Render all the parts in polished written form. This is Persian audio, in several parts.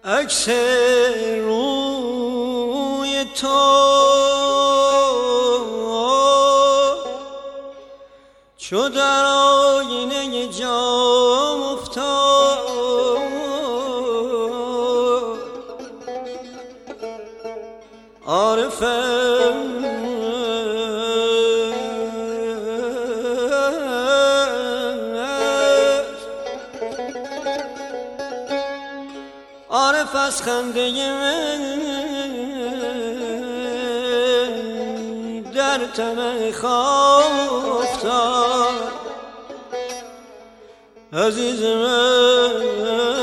عکس روی تو چو در آینه جام افتاد، عارف عارف از خنده من در طمع خواب افتاد. عزیز من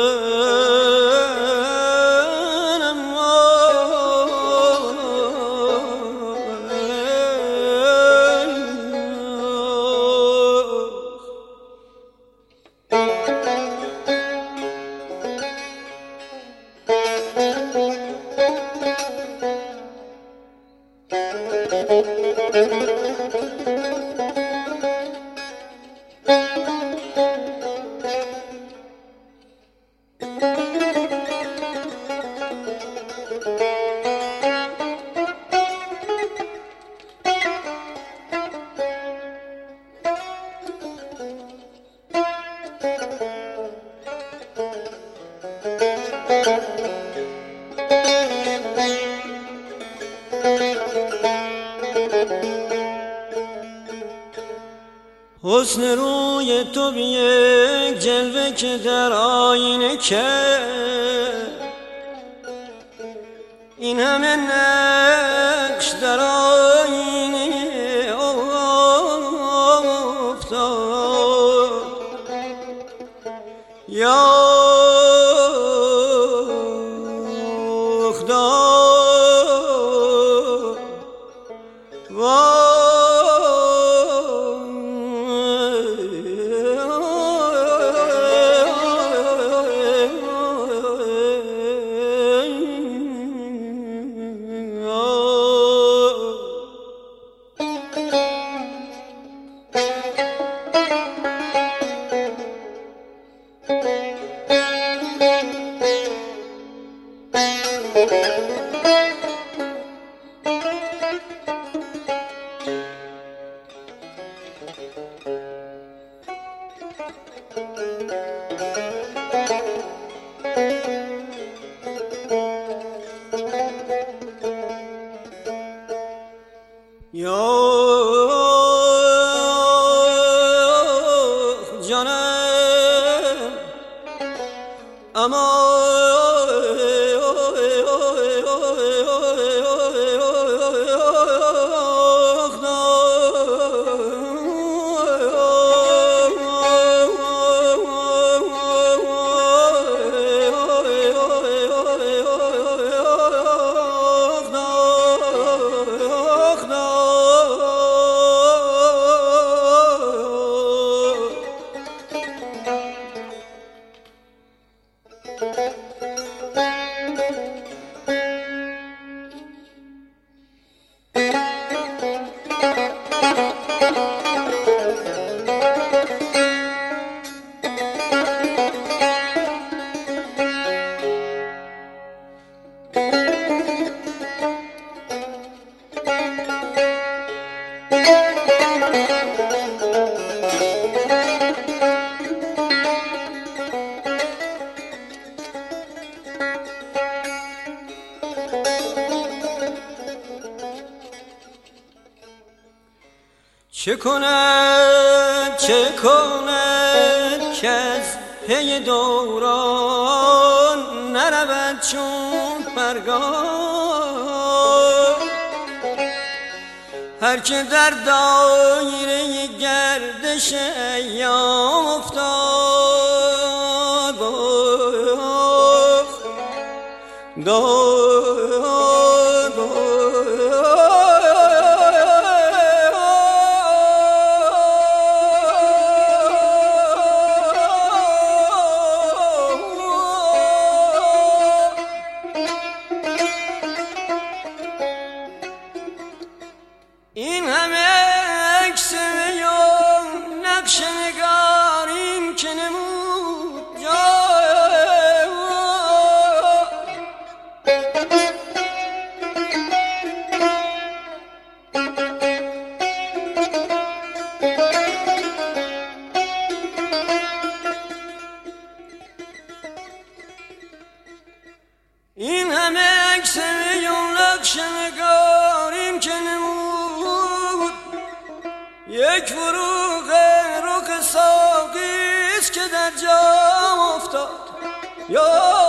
حسن روی تو بی یک جلوه که در آینه کرد، این همه نقش در آینه افتاد. یا خدا جانم اما چه کند که از پی دوران نرود چون پرگار، هر که در دایره گردش ایام افتاد. این همه عکس یا نقش نگارین که نمود جای این همه عکس میون نقش نگار این که نمود یک فروغ رخ ساقیست که در جام افتاد. یا